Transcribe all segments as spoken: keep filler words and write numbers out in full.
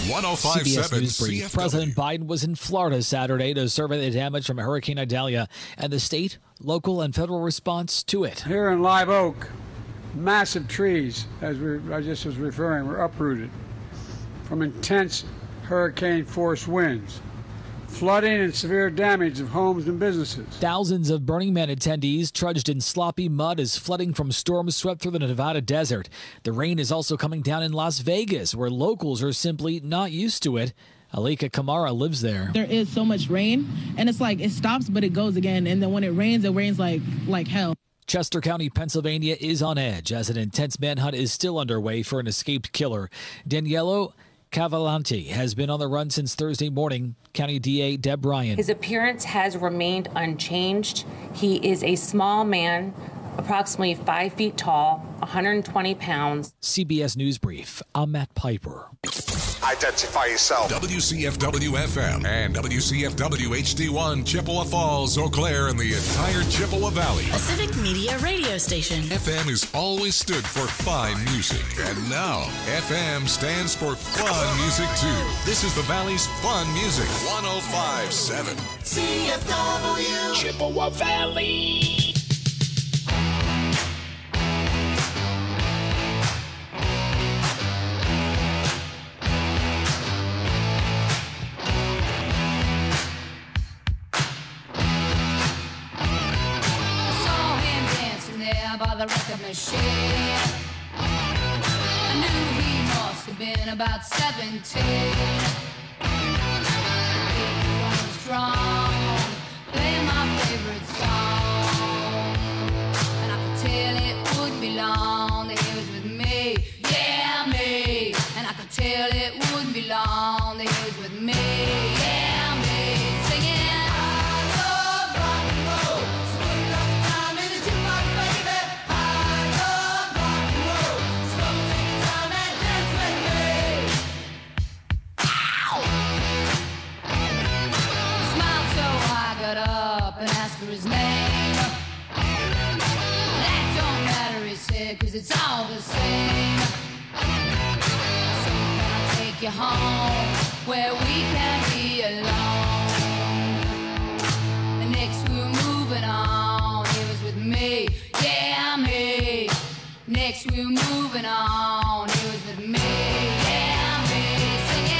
one oh five point seven News brief. President Biden was in Florida Saturday to survey the damage from Hurricane Idalia and the state, local, and federal response to it. Here in Live Oak, massive trees, as we, I just was referring, were uprooted from intense hurricane-force winds, flooding and severe damage of homes and businesses. Thousands of Burning Man attendees trudged in sloppy mud as flooding from storms swept through the Nevada desert. The rain is also coming down in Las Vegas, where locals are simply not used to it. Alika Kamara lives there. There is so much rain, and it's like it stops, but it goes again. And then when it rains, it rains like like hell. Chester County, Pennsylvania is on edge as an intense manhunt is still underway for an escaped killer. Daniello Cavallanti has been on the run since Thursday morning. County D A Deb Ryan. His appearance has remained unchanged. He is a small man, approximately five feet tall, one hundred twenty pounds. C B S News Brief. I'm Matt Piper. Identify yourself. W C F W F M and W C F W H D one, Chippewa Falls, Eau Claire, and the entire Chippewa Valley. A Civic Media radio station. F M has always stood for fine music, and now F M stands for fun music too. This is the Valley's fun music. one oh five point seven C F W Chippewa Valley. By the record machine, I knew he must have been about seventeen. He was strong, play my favorite song, and I could tell it wouldn't be long that he was with me, yeah me. And I could tell it wouldn't be long that he was with me, yeah me. Singing. His name. That don't matter, he said, cause it's all the same. So can I take you home where we can be alone? And next we were moving on, he was with me, yeah me. Next we were moving on, he was with me, yeah me. Singing.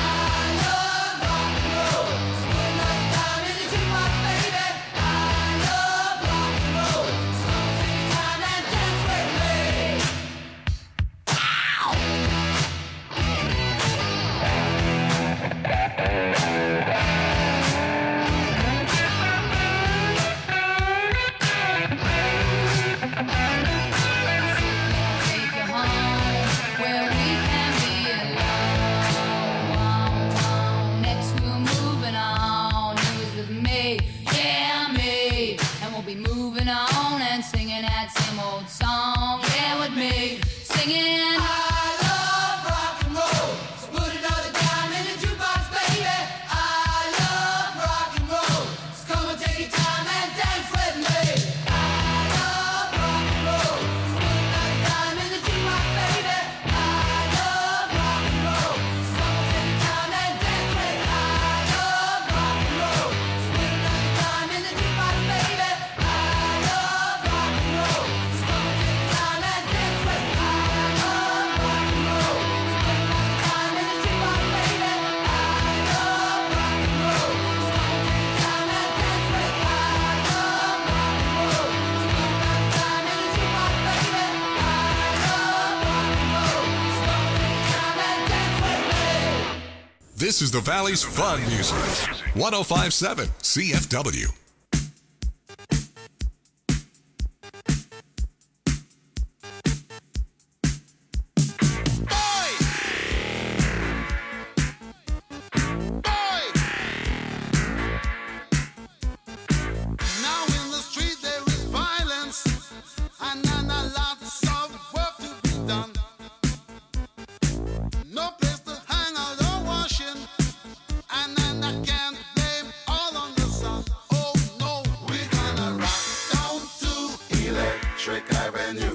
This is the Valley's fun music. one oh five point seven C F W.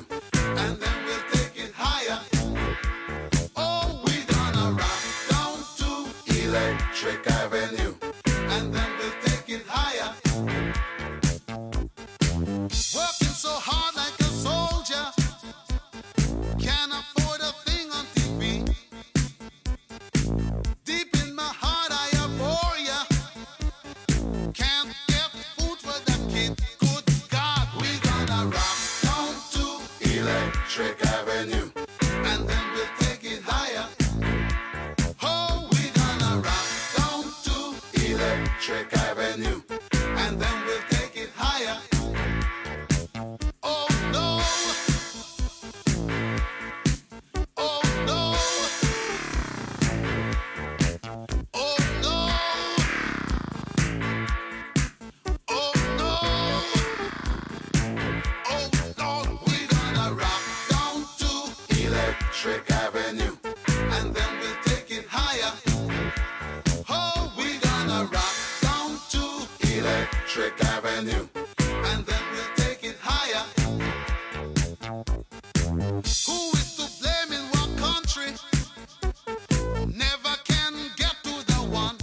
And then we'll take it higher. Oh, we gonna rock down Electric Avenue. And then we'll take it higher. Oh, we're gonna rock down to Electric Avenue. And then we'll take it higher. Oh no. Oh no. Oh no. Oh no. Oh Lord, we're gonna rock down to Electric Avenue. And then we'll take it higher. Oh, we're gonna rock down to Electric Avenue. And then we'll take it higher. Who is to blame in what country? Never can get to the one.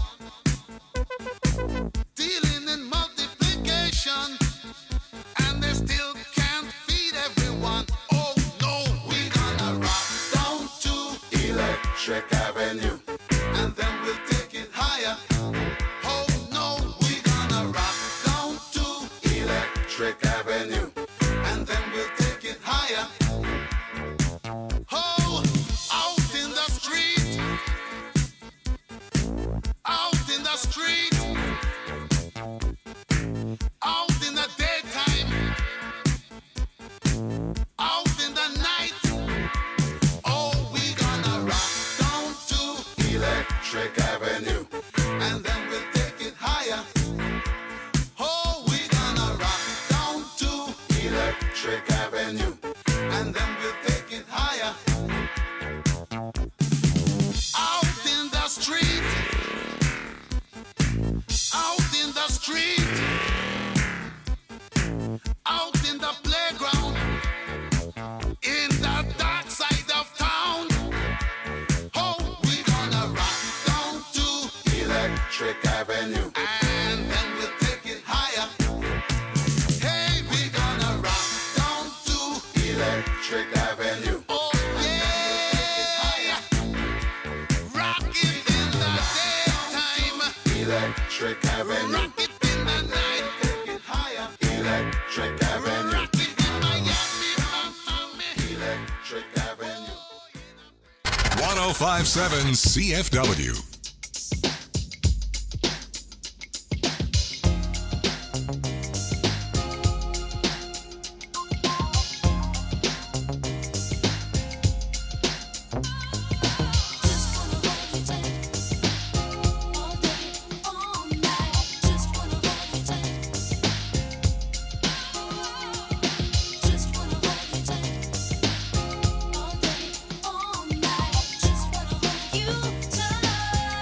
Dealing in multiplication. And they still can't feed everyone. Oh no, we're gonna rock down to Electric Avenue. And then we'll take it higher. Oh no, we're gonna rock down to Electric Avenue. And then we'll take it higher. Oh, out in the street. Out in the street. Out in the daytime. Out in the night. Oh, we gonna rock down to Electric Avenue. And then we'll take it higher. Oh, we gonna rock down to Electric Avenue. And then we'll take it higher. Out in the street. Out in the street. Out in the playground. In the dark side of town. Oh, we gonna rock down to Electric Avenue. And then we'll take it higher. Hey, we gonna rock down to Electric Avenue. Oh yeah. Rock it in the daytime. Electric Avenue. Rock it in the night. Take it higher. Electric Avenue. Rock it in Miami, Miami. Electric Avenue. one oh five point seven C F W. You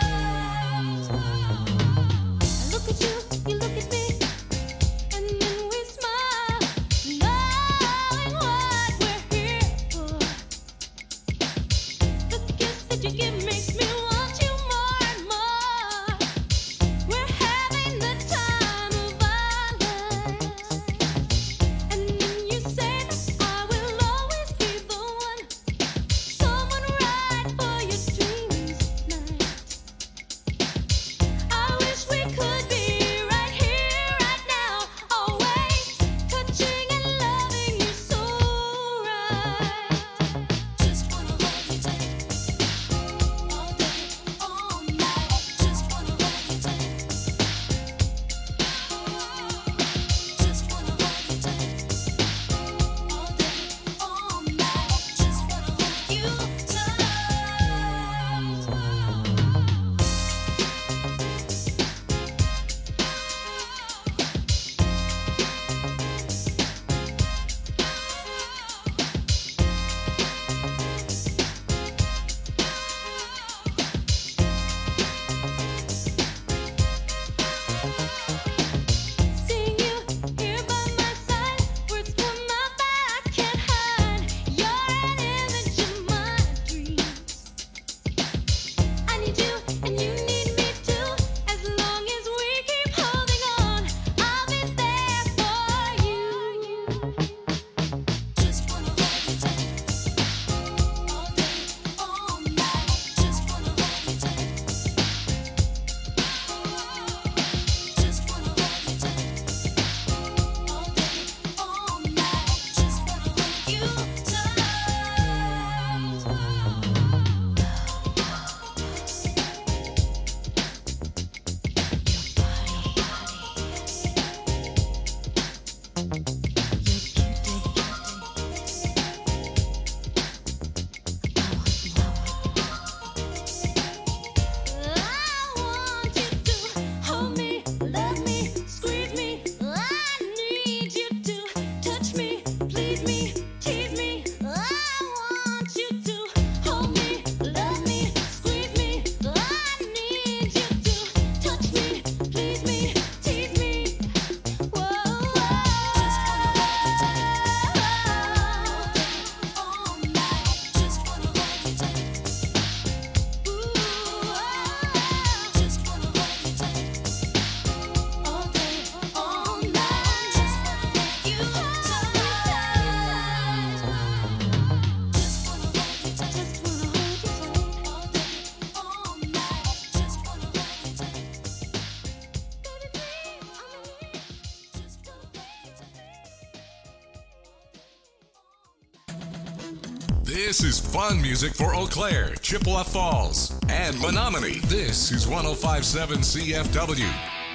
This is fun music for Eau Claire, Chippewa Falls, and Menominee. This is one oh five point seven C F W.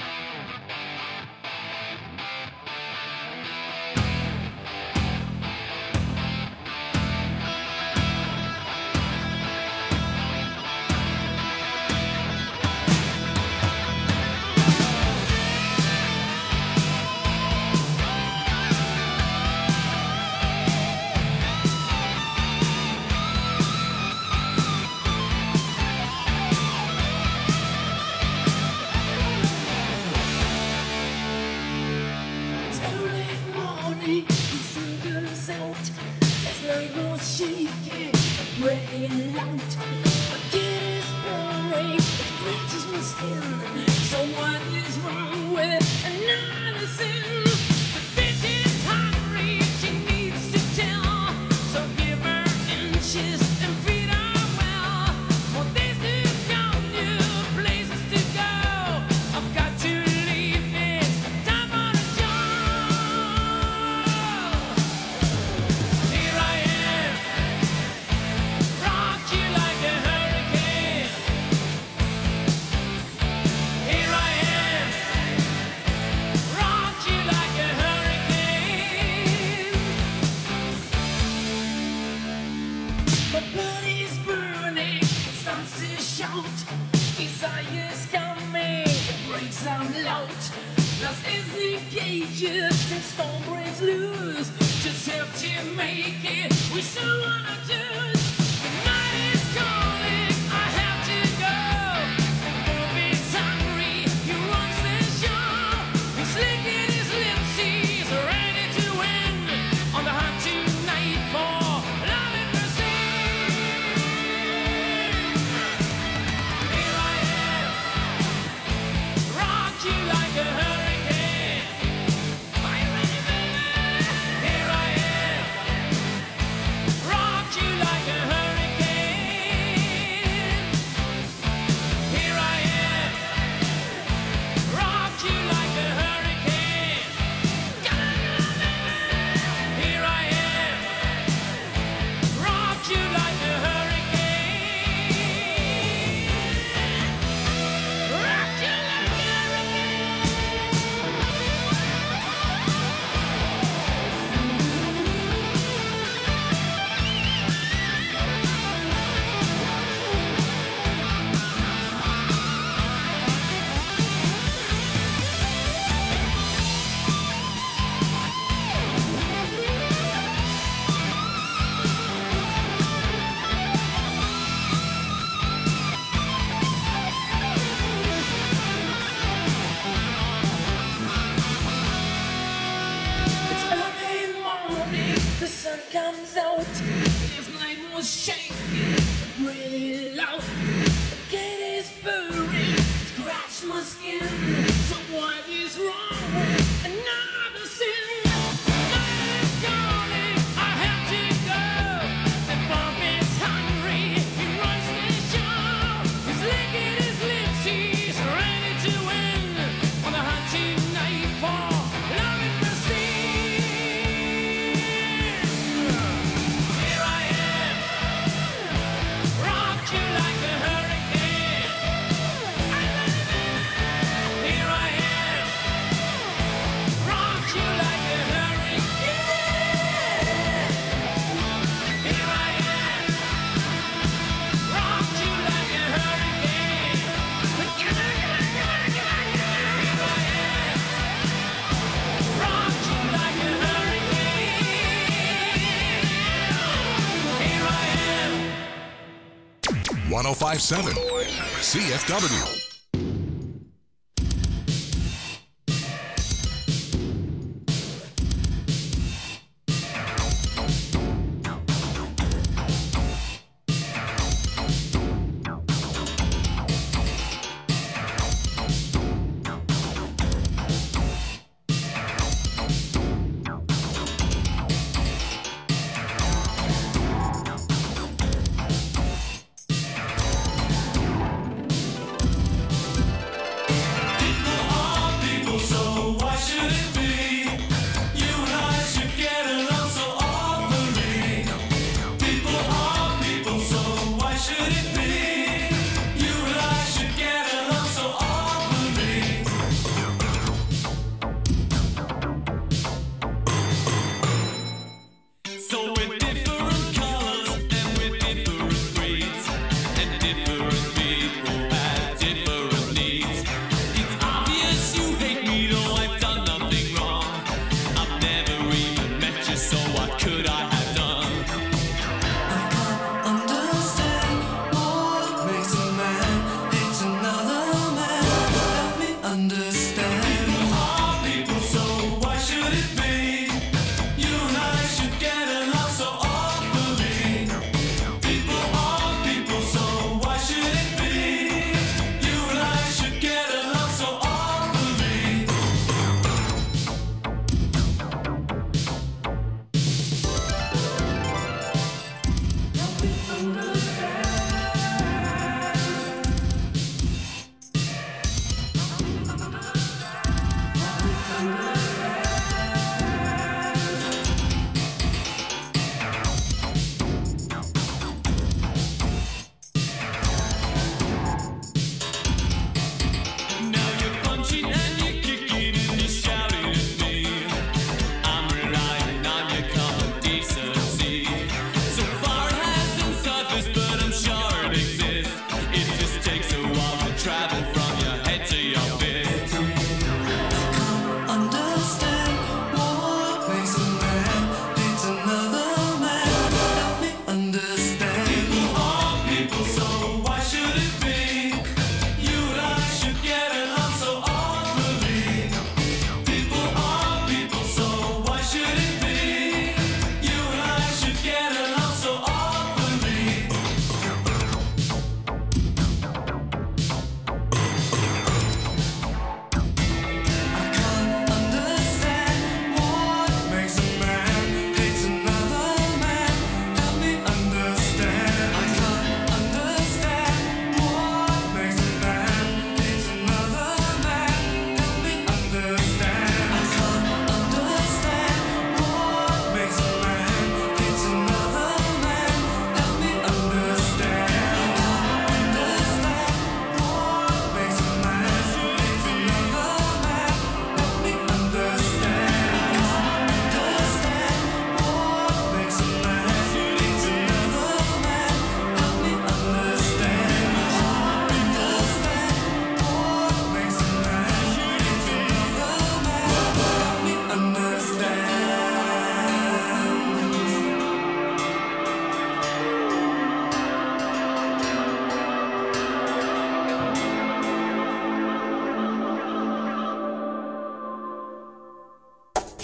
one oh five point seven C F W.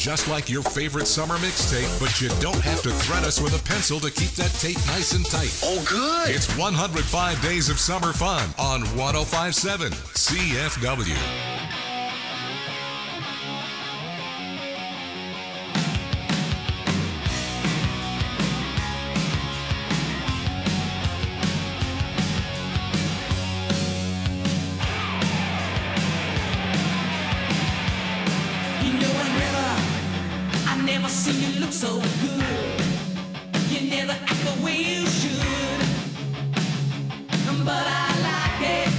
just like your favorite summer mixtape, but you don't have to thread us with a pencil to keep that tape nice and tight. Oh, good. It's one hundred five Days of Summer Fun on one oh five point seven C F W. So good, you never act the way you should, but I like it,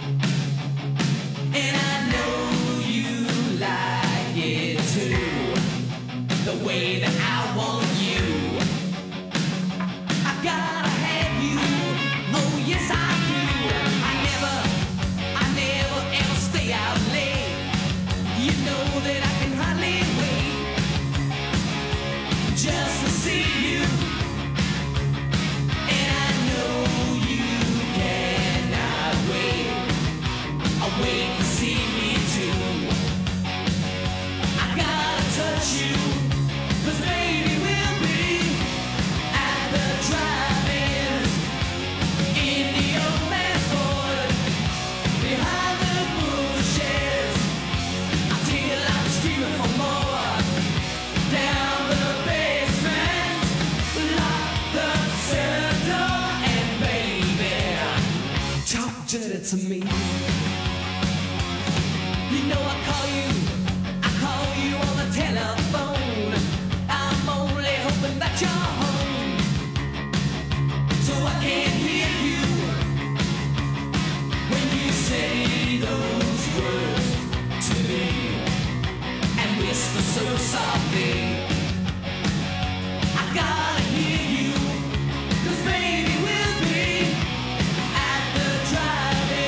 and I know you like it too, the way that I want you, I gotta have you, oh yes I do, I never, I never ever stay out late, you know that I can hardly wait. Just to see you, and I know you cannot wait. I wait to see me too. I gotta touch you, 'cause baby we'll be at the drive-ins in the old man's Ford, behind the bushes, until I'm screaming for more, down the to me. You know I call you, I call you on the telephone. I'm only hoping that you're home, so I can't hear you when you say those words to me and whisper so softly. I gotta hear you, 'cause baby we'll be at the drive.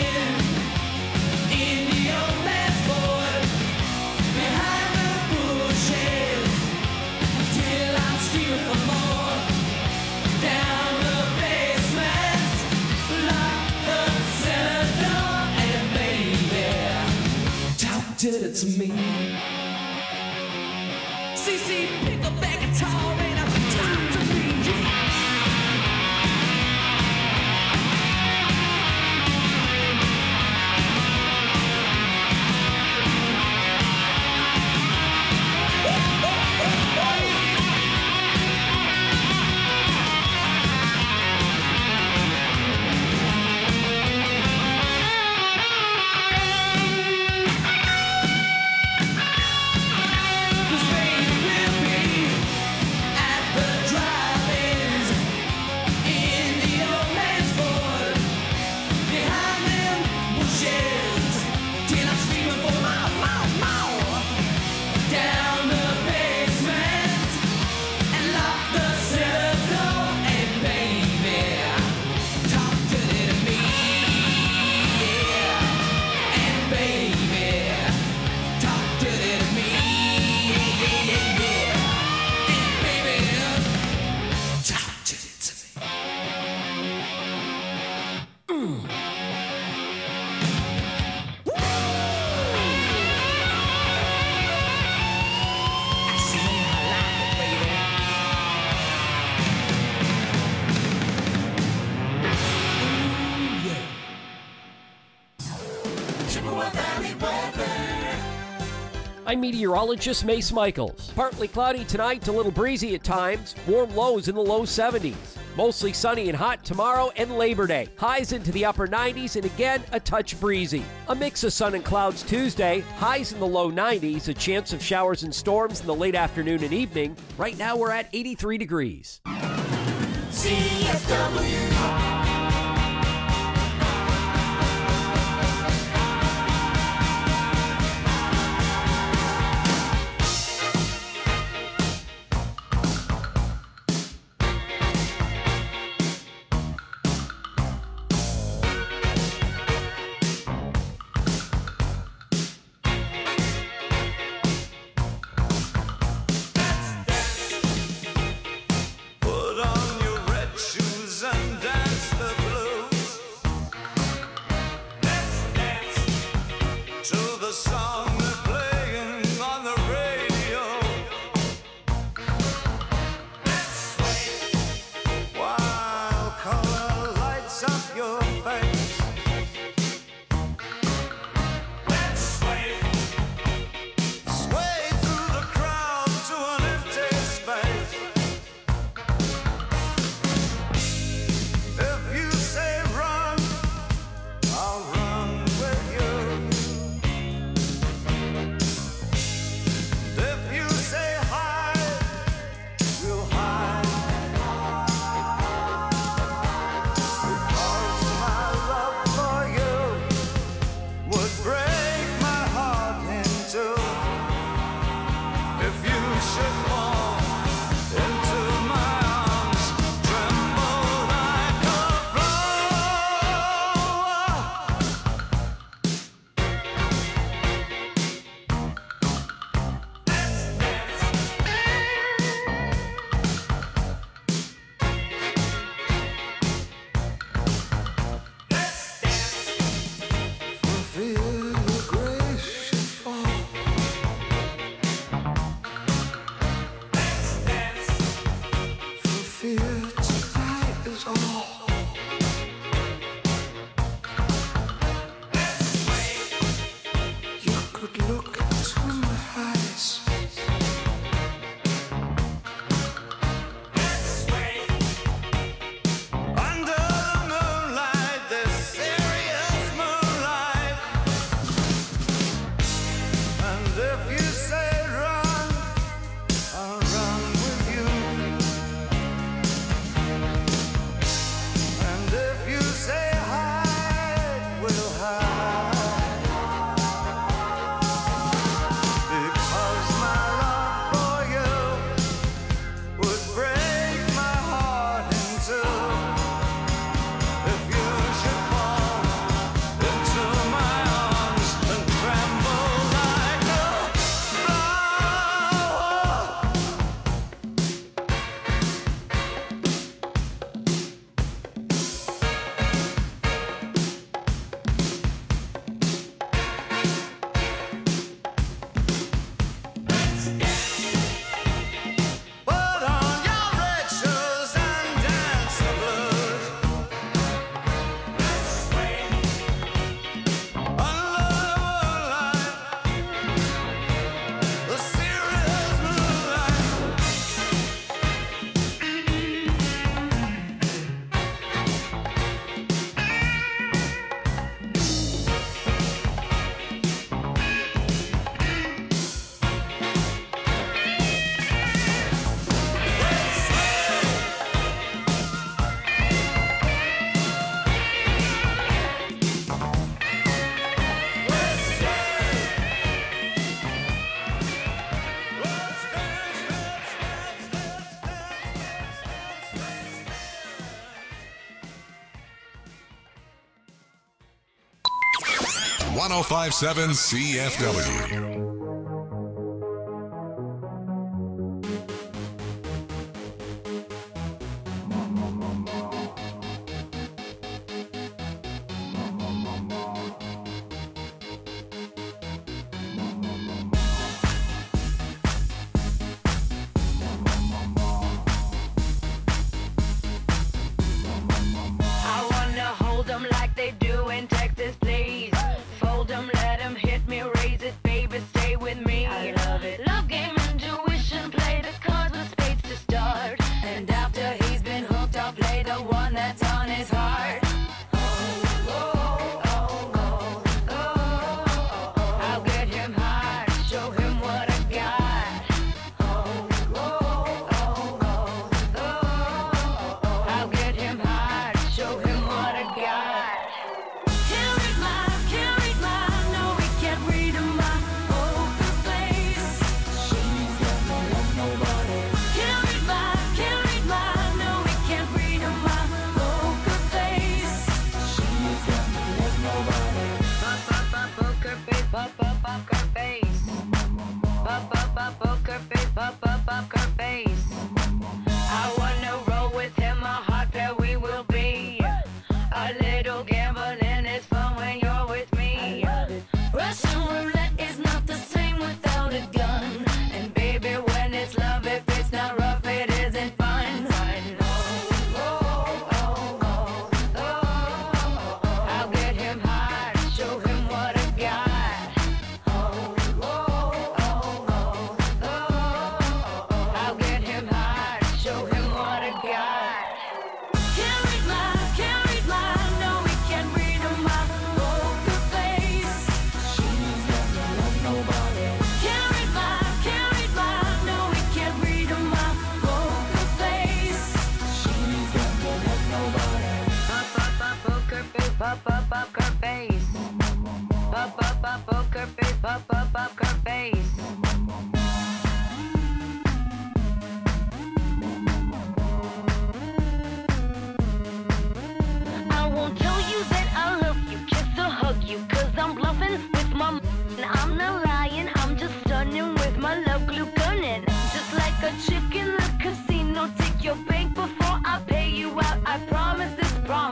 Did it to me. C C, pick up that guitar and I'm talk to me. I'm meteorologist Mace Michaels. Partly cloudy tonight, a little breezy at times. Warm lows in the low seventies. Mostly sunny and hot tomorrow and Labor Day. Highs into the upper nineties and again a touch breezy. A mix of sun and clouds Tuesday. Highs in the low nineties. A chance of showers and storms in the late afternoon and evening. Right now we're at eighty-three degrees. C F W. Put on your red shoes and one oh five point seven C F W.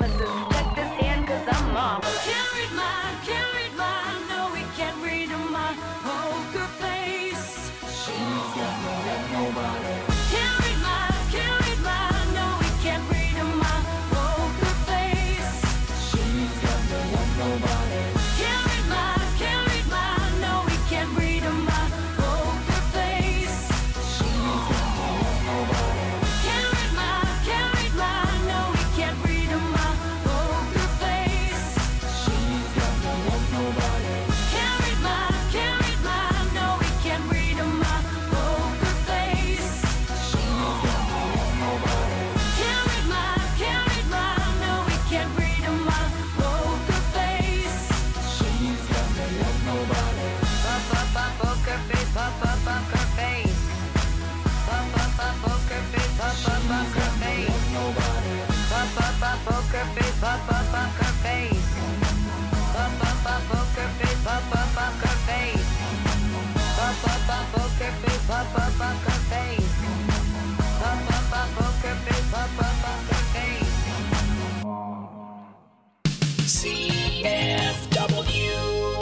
Can't read my, can't read my, no, we can't read my up, up, poker face, up, up, poker face. Up, up, up, poker face, up, up, poker face. Up, up, up, poker face, up, up, poker face. Up, up, up, poker face, up, up, poker face. C F W.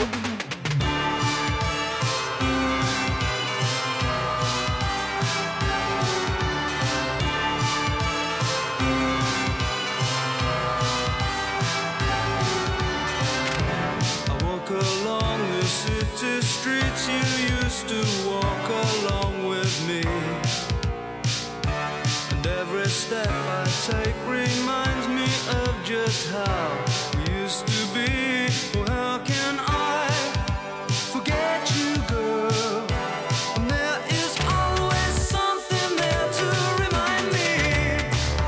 Along the city streets you used to walk along with me, and every step I take reminds me of just how we used to be. Well, how can I forget you, girl? And there is always something there to remind me.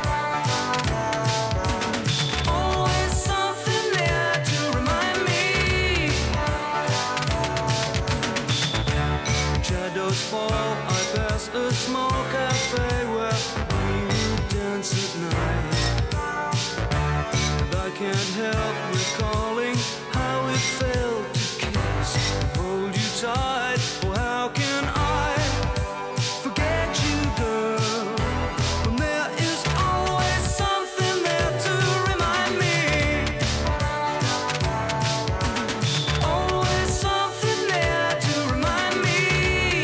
Always something there to remind me. Shadows fall, I pass a small cafe where we would dance at night. And I can't help recalling how it felt to kiss and hold you tight. Oh, how can I forget you, girl? When there is always something there to remind me. Always something there to remind me.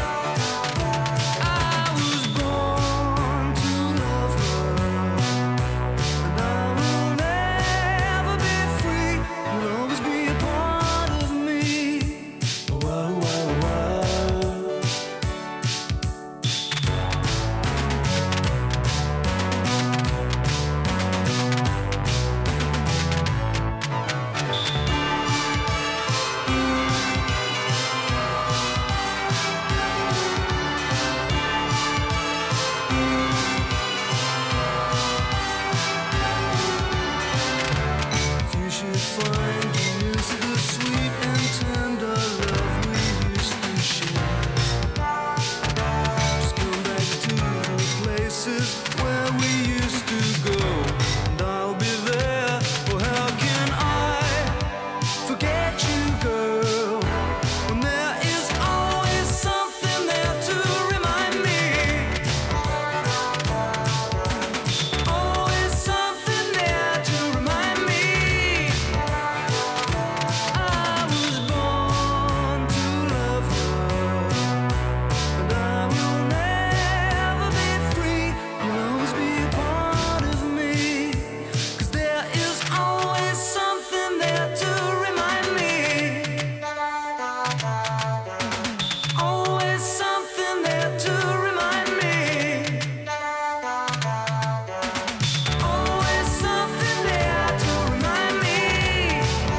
I was born to love her, and I will never be free. You'll always be a part of me. Whoa, whoa, whoa. If you should find you miss the sweet and tender love we used to share, just come back to the places where we used to go, and I'll be there. Oh, how can I forget you, girl? When there is always something there to remind me. Always something there to remind me. I was born to love her, and I will never be free. You'll always be a part of me, 'cause there is always something there to remind me. Always something there to remind me. Always something there to remind me.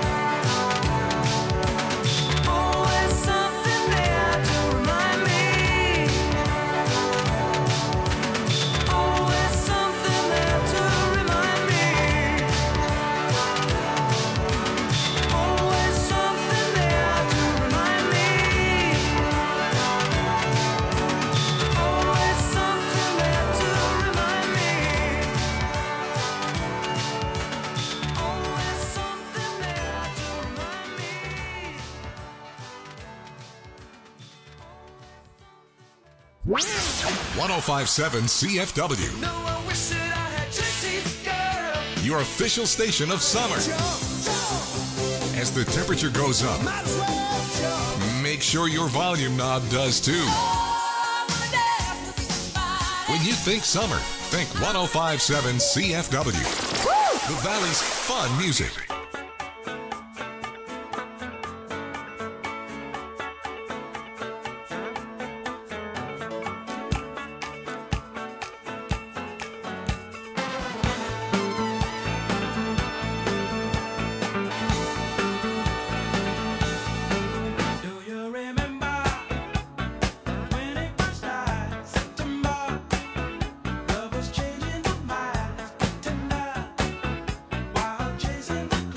Always something there to remind me. Always something there to remind me. Always something there to remind me. Always something there to remind me. Always something there to remind me. one oh five point seven C F W, your official station of summer. As the temperature goes up, make sure your volume knob does too. When you think summer, think one oh five point seven C F W, the Valley's fun music. Love was changing the minds, tonight, while chasing the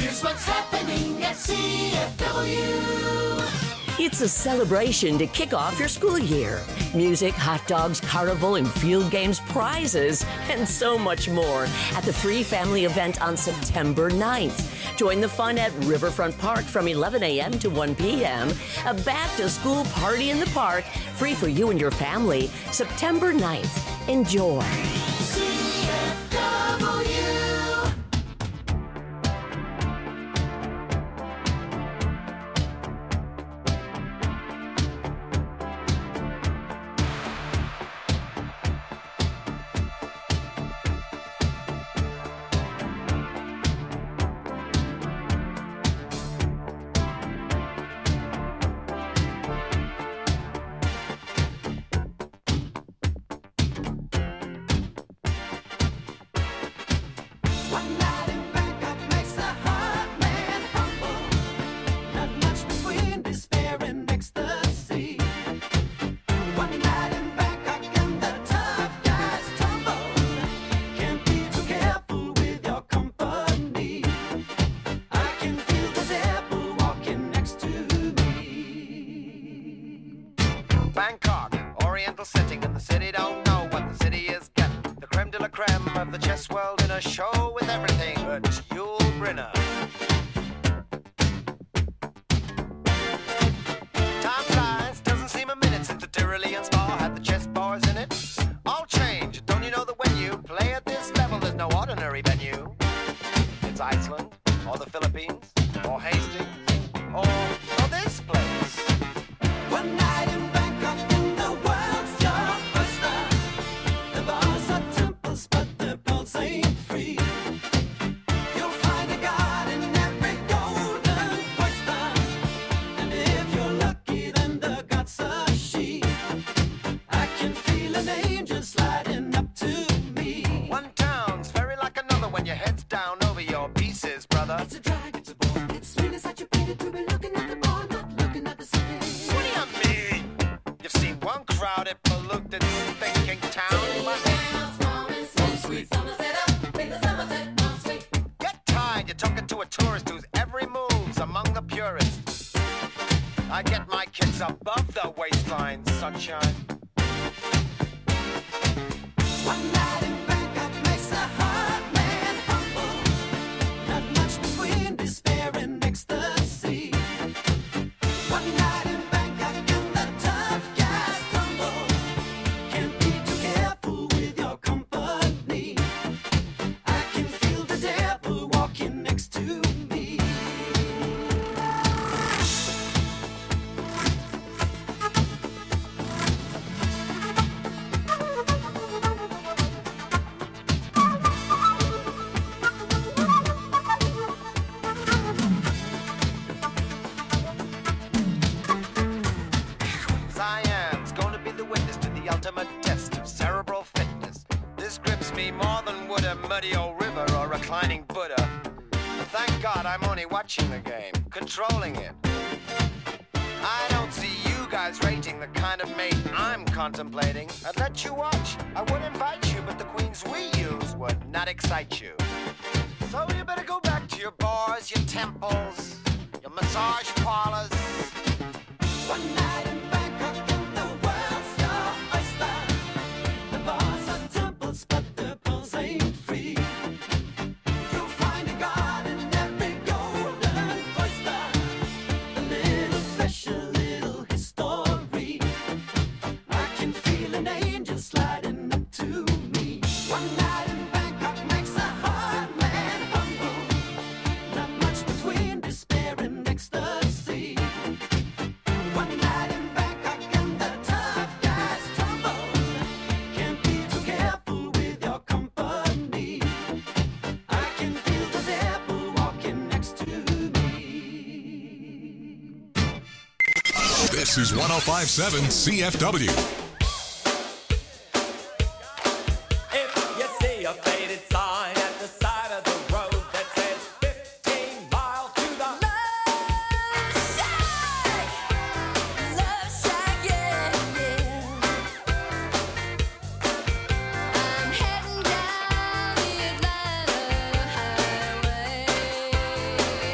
Here's what's happening at C F W. It's a celebration to kick off your school year. Music, hot dogs, carnival, and field games, prizes, and so much more at the free family event on September ninth. Join the fun at Riverfront Park from eleven a.m. to one p.m. A back-to-school party in the park, free for you and your family, September ninth. Enjoy. C F W. Bangkok, oriental setting, and the city don't know what the city is getting. The creme de la creme of the chess world in a show with everything but Yul Brynner. Time flies, doesn't seem a minute since the Tyrolean spa had the chess bars in it. All change, don't you know that when you play at this level, there's no ordinary venue? It's Iceland, or the Philippines, or Hastings, or, or this place. One night in Bangkok in the world's your oyster. The bars are temples, but the pulse ain't free. You'll find a god in every golden oyster. And if you're lucky, then the god's a she. I can feel an angel sliding up to me. One town's very like another when your head's down over your pieces, brother. It's a drag, it's a bore. It's really such a pity to be looking at the bar, not looking at the city. What do you mean? You've seen one crowded, polluted, thinking town. Get tired, you're talking to a tourist whose every move's among the purists. I get my kids above the waistline, sunshine. One night in Bangkok makes a hard man humble. Not much between despair and ecstasy. One night in Bangkok and the tough guys tumble. Can't be too careful with your company. I can feel the devil walking next to me. Cyan's going to be the witness to the ultimate test of cerebral fitness. This grips me more than would a muddy old river or reclining Buddha. But thank God I'm only watching the game, controlling it. I don't see you guys rating the kind of mate I'm contemplating. I'd let you watch, I would invite you, but the queens we use would not excite you. So you better go back to your bars, your temples, your massage parlors. One night in Bangkok and the world's your oyster. The bars are temples, but the pulse ain't free. You'll find a god in every golden oyster. A little special, little history. I can feel an angel sliding up to me. One night in Bangkok makes a hard man humble. Not much between despair and ecstasy. One night in Bangkok and the tough guys tumble. Can't be too careful with your company. I can feel the devil walking next to me. This is one oh five point seven C F W. If you see a faded sign at the side of the road that says fifteen miles to the I'm heading down the Atlanta highway.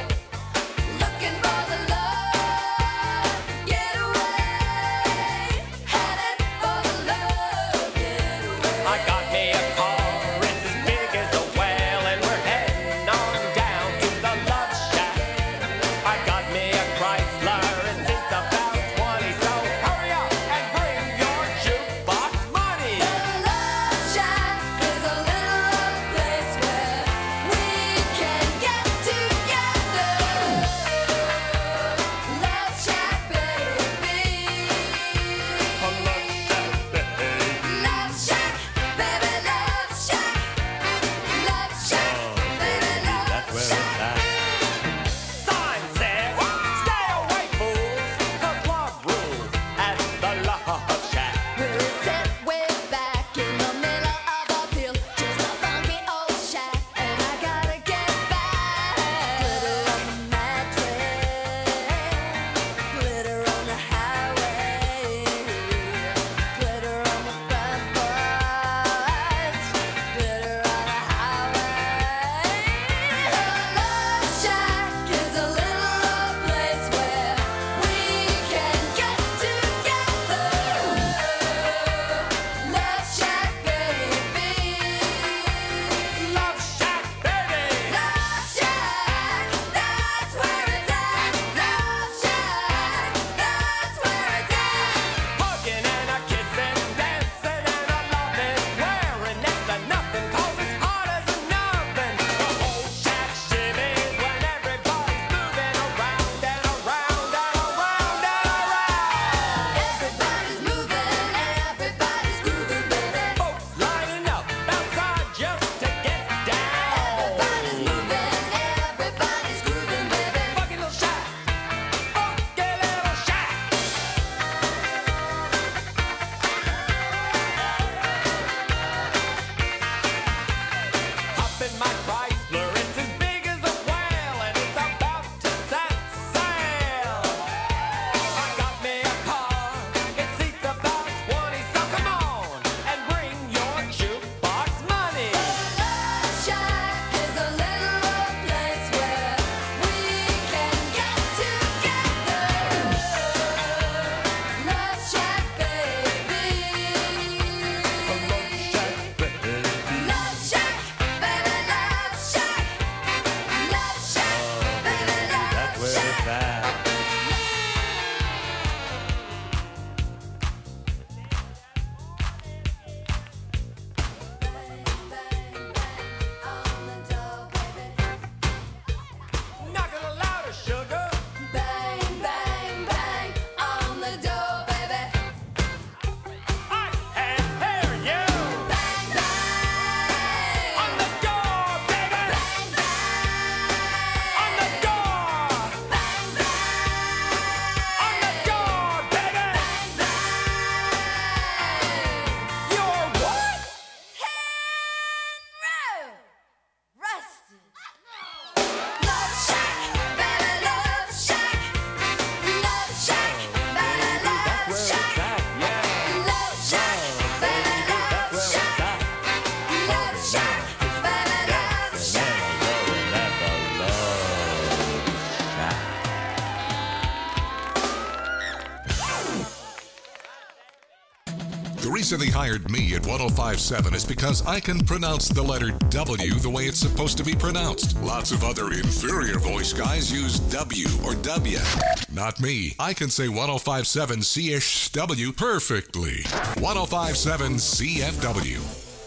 reason they hired me at one oh five point seven is because I can pronounce the letter W the way it's supposed to be pronounced. Lots of other inferior voice guys use W or W. Not me. I can say one oh five point seven C H W perfectly. one oh five point seven C F W.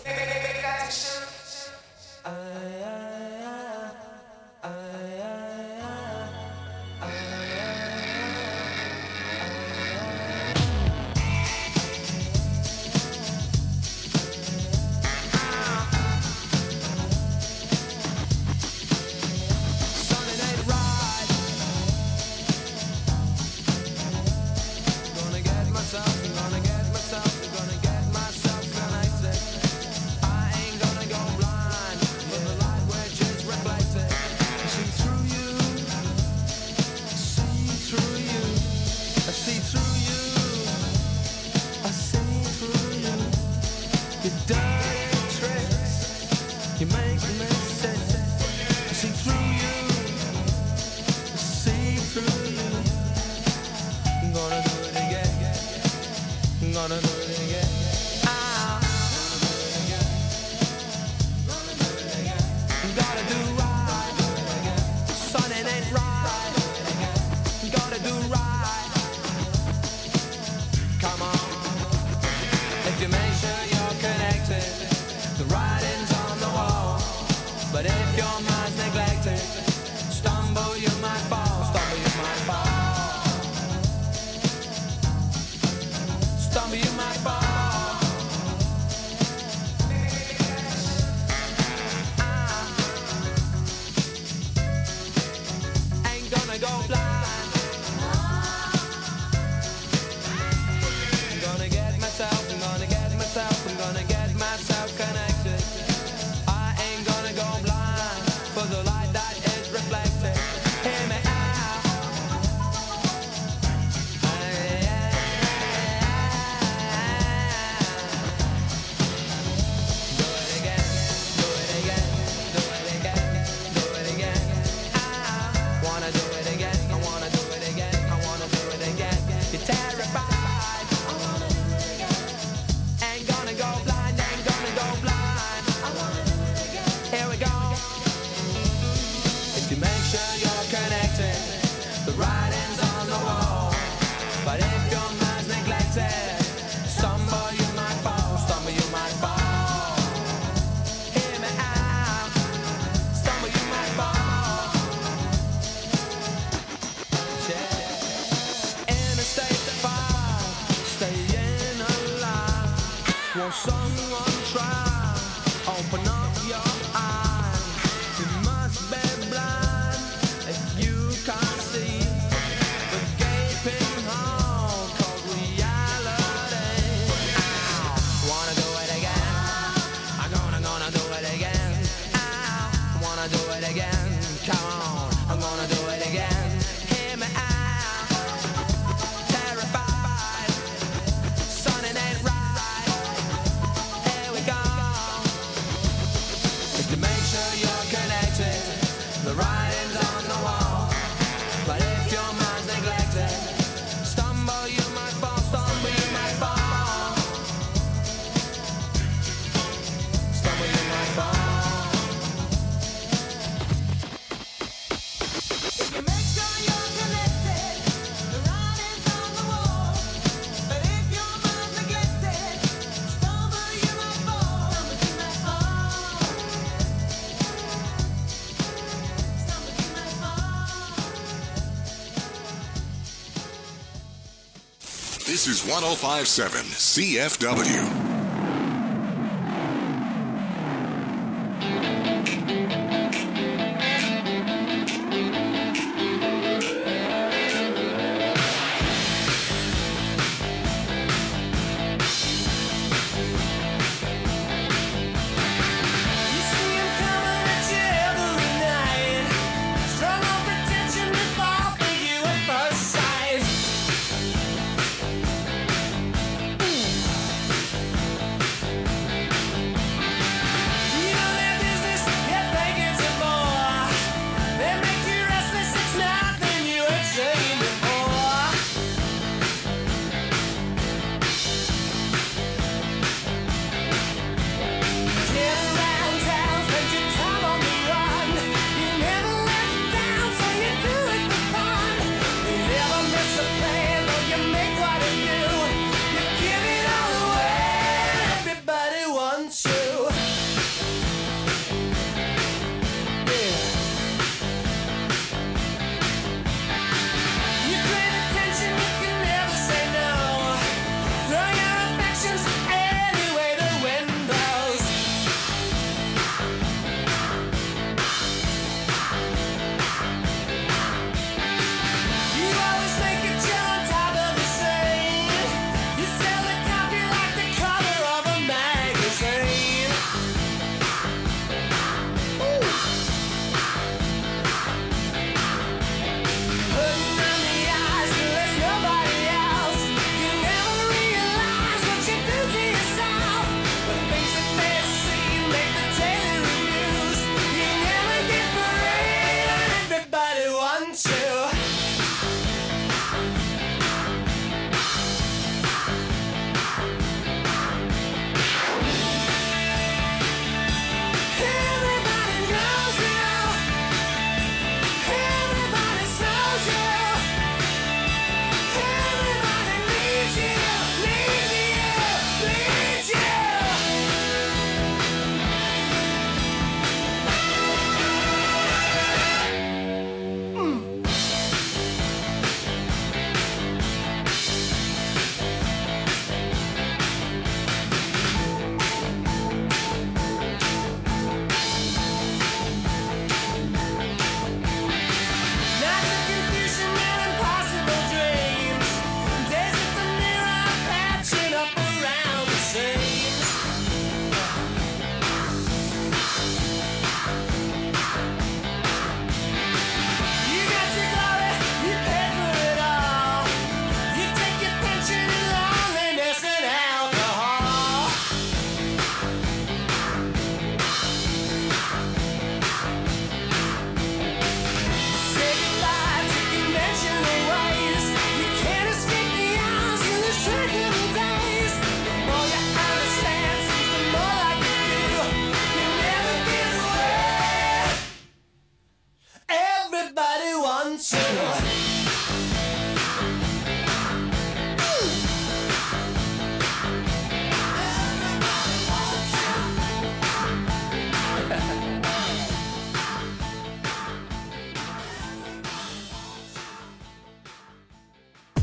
This is one oh five point seven C F W.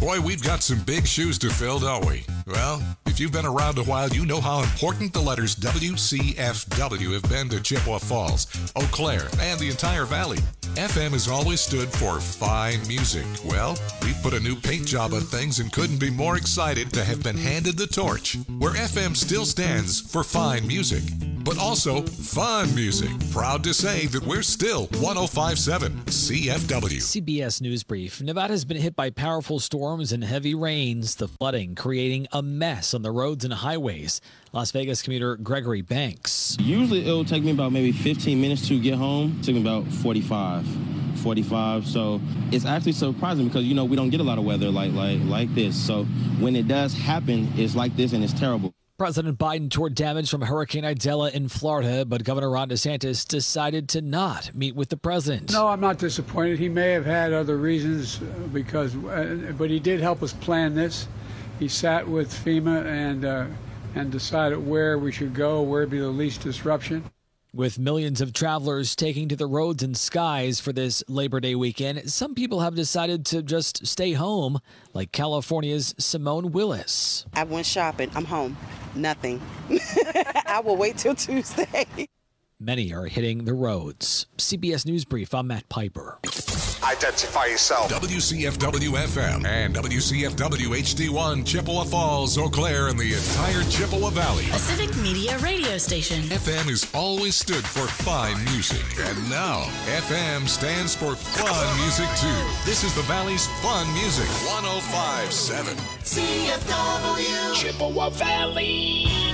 Boy, we've got some big shoes to fill, don't we? Well, if you've been around a while, you know how important the letters W C F W have been to Chippewa Falls, Eau Claire, and the entire valley. F M has always stood for fine music. Well, we've put a new paint job on things and couldn't be more excited to have been handed the torch, where F M still stands for fine music, but also fun music. Proud to say that we're still one oh five point seven C F W. C B S News Brief. Nevada has been hit by powerful storms and heavy rains, the flooding creating a mess on the roads and highways. Las Vegas commuter Gregory Banks. Usually it'll take me about maybe fifteen minutes to get home. It took me about forty-five. forty-five. So it's actually surprising because, you know, we don't get a lot of weather like like like this. So when it does happen, it's like this and it's terrible. President Biden toured damage from Hurricane Idella in Florida, but Governor Ron DeSantis decided to not meet with the president. No, I'm not disappointed. He may have had other reasons, uh, because, uh, but he did help us plan this. He sat with FEMA and uh, and decided where we should go, where would be the least disruption. With millions of travelers taking to the roads and skies for this Labor Day weekend, some people have decided to just stay home, like California's Simone Willis. I went shopping. I'm home. Nothing. I will wait till Tuesday. Many are hitting the roads. C B S News Brief, I'm Matt Piper. Identify yourself. W C F W F M and W C F W H D one, Chippewa Falls, Eau Claire, and the entire Chippewa Valley. A Civic Media radio station. F M has always stood for fine music, and now F M stands for fun music too. This is the Valley's fun music, one oh five point seven C F W Chippewa Valley.